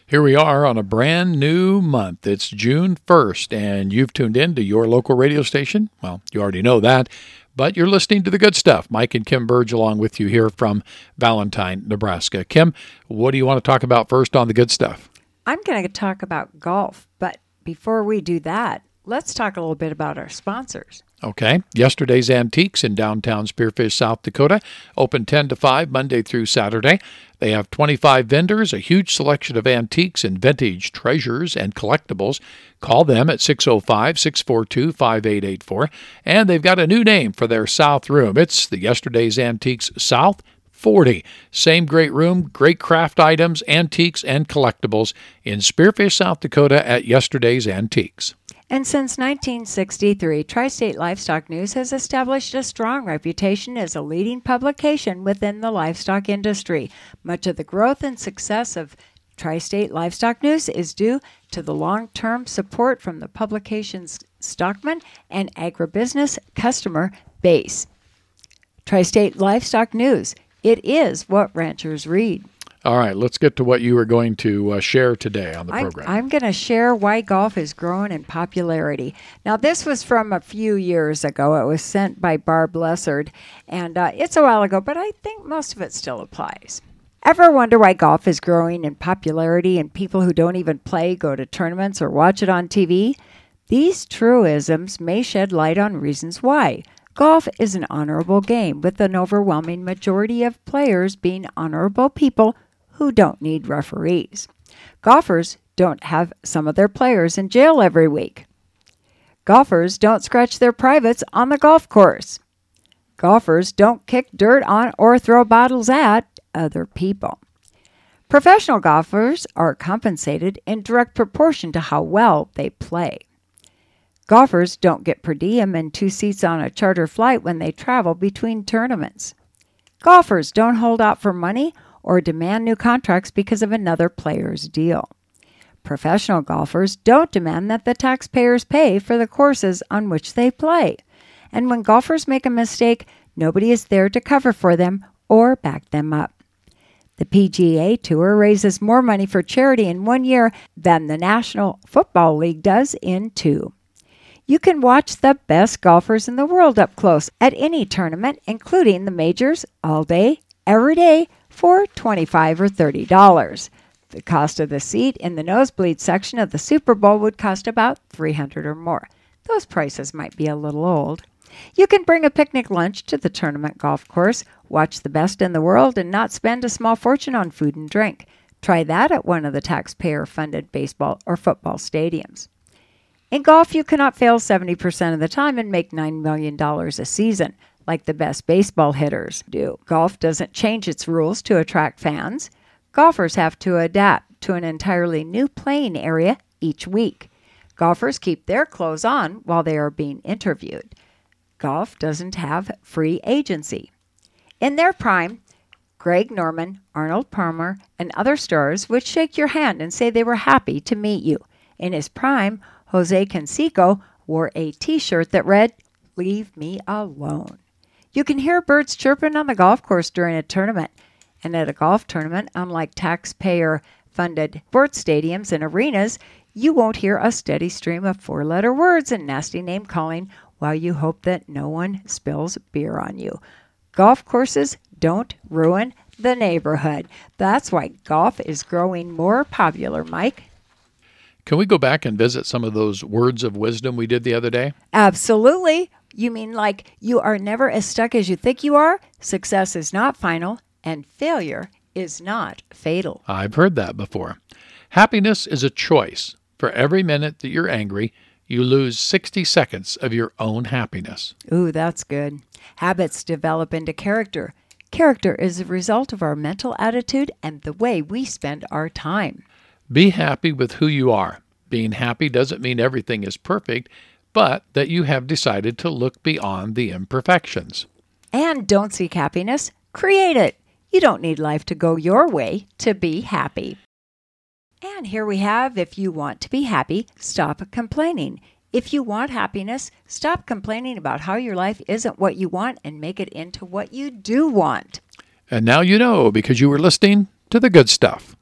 Here we are on a brand new month. It's June 1st, and you've tuned in to your local radio station. Well, you already know that, but you're listening to The Good Stuff. Mike and Kim Burge along with you here from Valentine, Nebraska. Kim, what do you want to talk about first on The Good Stuff? I'm going to talk about golf, but before we do that, let's talk a little bit about our sponsors. Okay. Yesterday's Antiques in downtown Spearfish, South Dakota, open 10 to 5 Monday through Saturday. They have 25 vendors, a huge selection of antiques and vintage treasures and collectibles. Call them at 605-642-5884. And they've got a new name for their South Room. It's the Yesterday's Antiques South 40. Same great room, great craft items, antiques, and collectibles in Spearfish, South Dakota at Yesterday's Antiques. And since 1963, Tri-State Livestock News has established a strong reputation as a leading publication within the livestock industry. Much of the growth and success of Tri-State Livestock News is due to the long-term support from the publication's stockman and agribusiness customer base. Tri-State Livestock News, it is what ranchers read. All right, let's get to what you were going to share today on the program. I'm going to share why golf is growing in popularity. Now, this was from a few years ago. It was sent by Barb Lessard, and it's a while ago, but I think most of it still applies. Ever wonder why golf is growing in popularity and people who don't even play go to tournaments or watch it on TV? These truisms may shed light on reasons why. Golf is an honorable game, with an overwhelming majority of players being honorable people who don't need referees. Golfers don't have some of their players in jail every week. Golfers don't scratch their privates on the golf course. Golfers don't kick dirt on or throw bottles at other people. Professional golfers are compensated in direct proportion to how well they play. Golfers don't get per diem and 2 seats on a charter flight when they travel between tournaments. Golfers don't hold out for money or demand new contracts because of another player's deal. Professional golfers don't demand that the taxpayers pay for the courses on which they play. And when golfers make a mistake, nobody is there to cover for them or back them up. The PGA Tour raises more money for charity in 1 year than the National Football League does in 2. You can watch the best golfers in the world up close at any tournament, including the majors, all day, every day, for $25 or $30. The cost of the seat in the nosebleed section of the Super Bowl would cost about $300 or more. Those prices might be a little old. You can bring a picnic lunch to the tournament golf course, watch the best in the world, and not spend a small fortune on food and drink. Try that at one of the taxpayer-funded baseball or football stadiums. In golf, you cannot fail 70% of the time and make $9 million a season, like the best baseball hitters do. Golf doesn't change its rules to attract fans. Golfers have to adapt to an entirely new playing area each week. Golfers keep their clothes on while they are being interviewed. Golf doesn't have free agency. In their prime, Greg Norman, Arnold Palmer, and other stars would shake your hand and say they were happy to meet you. In his prime, Jose Canseco wore a T-shirt that read, "Leave me alone." You can hear birds chirping on the golf course during a tournament. And at a golf tournament, unlike taxpayer-funded sports stadiums and arenas, you won't hear a steady stream of 4-letter words and nasty name-calling while you hope that no one spills beer on you. Golf courses don't ruin the neighborhood. That's why golf is growing more popular, Mike. Can we go back and visit some of those words of wisdom we did the other day? Absolutely. You mean like you are never as stuck as you think you are, success is not final, and failure is not fatal. I've heard that before. Happiness is a choice. For every minute that you're angry, you lose 60 seconds of your own happiness. Ooh, that's good. Habits develop into character. Character is a result of our mental attitude and the way we spend our time. Be happy with who you are. Being happy doesn't mean everything is perfect, but that you have decided to look beyond the imperfections. And don't seek happiness, create it. You don't need life to go your way to be happy. And here we have, if you want to be happy, stop complaining. If you want happiness, stop complaining about how your life isn't what you want and make it into what you do want. And now you know because you were listening to The Good Stuff.